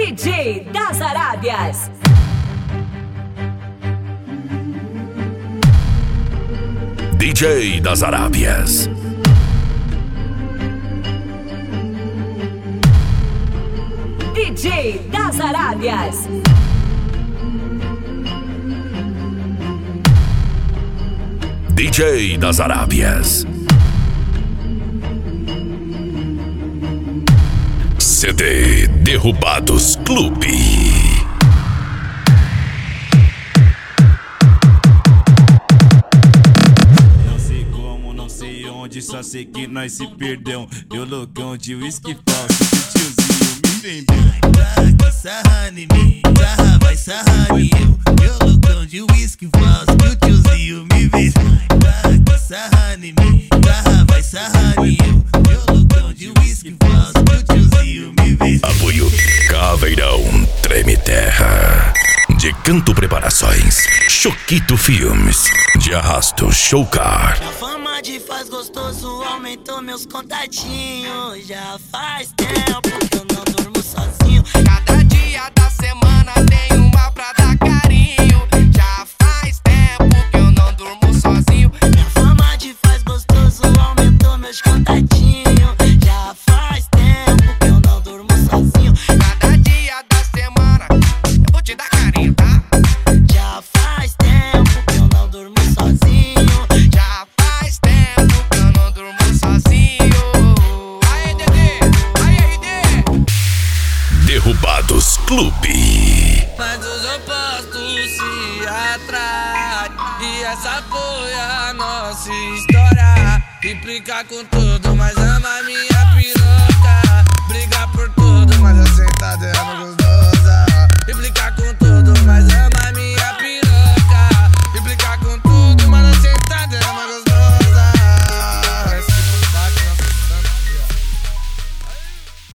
DJ das Arábias. DJ das Arábias. DJ das Arábias. DJ das Arábias. CD Derrubados Clube. Só sei que nós se perdeu. Eu loucão de uísque falso, o tiozinho me vendeu. Vai sarrando em mim, vai sarrando em eu loucão de uísque falso, o tiozinho me vendeu. Vai sarrando em mim, vai sarrando em eu loucão de uísque falso, o tiozinho me vendeu. Apoio Caveirão Treme Terra. De Canto Preparações, Choquito Filmes. De Arrasto Showcar. A fama de faz gostoso aumentou meus contatinhos. Já faz tempo que eu não durmo sozinho. Cada dia da semana tem uma pra dar carinho. Já faz tempo que eu não durmo sozinho. Minha fama de faz gostoso aumentou meus contatinhos. Já faz tempo que eu não durmo sozinho. Cada dia da semana eu vou te dar carinho, tá? Já faz tempo que eu não durmo sozinho. Já faz tempo que eu não durmo sozinho. Aê, Dedê! Aê, RD! Derrubados Clube. Mas os opostos se atraem. E essa foi a nossa história. Implica com tudo, mas ama minha piroca.